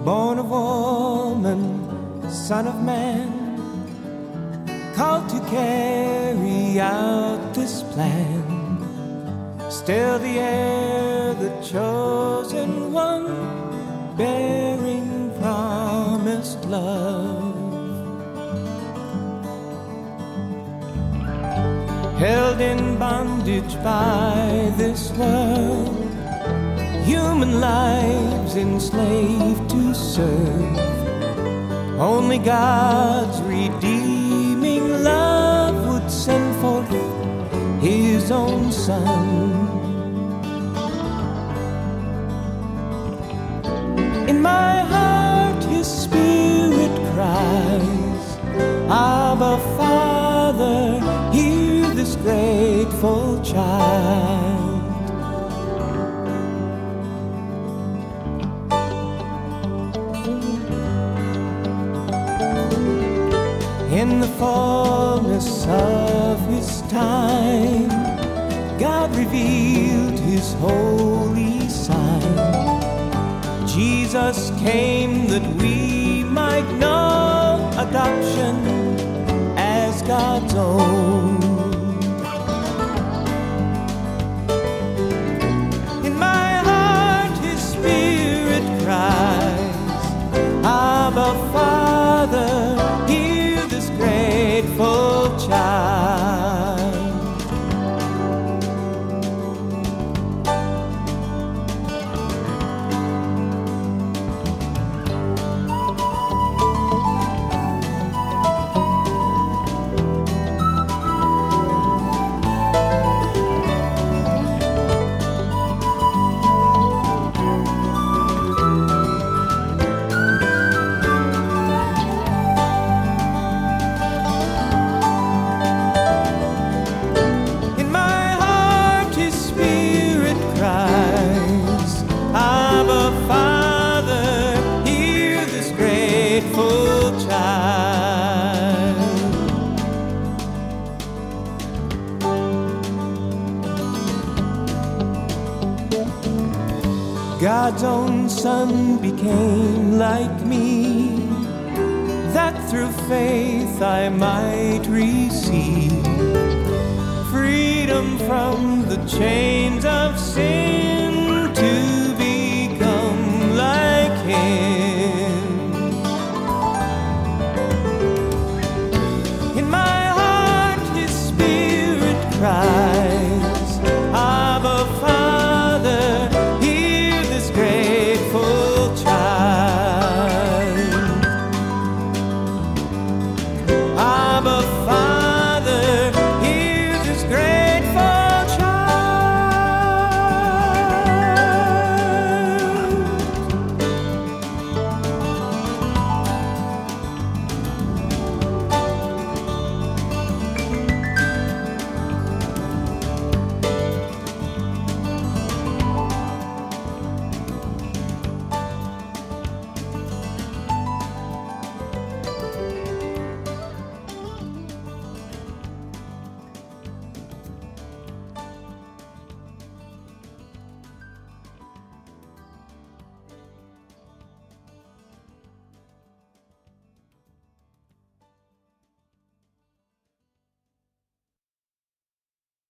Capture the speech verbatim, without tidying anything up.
born of woman, son of man, called to carry out this plan. Still the heir, the chosen one, bearing promised love. Held in bondage by this world, human lives enslaved to serve. Only God's redeeming love would send forth His own Son. In my heart His Spirit cries, Abba, Father, hear this grateful child. In the fullness of His time, God revealed His holy sign. Jesus came that we might know adoption as God's own. In my heart His Spirit cries, Abba, Father, hear this grateful child. God's own Son became like me, that through faith I might receive freedom from the chains of sin to become like Him. In my heart His Spirit cries,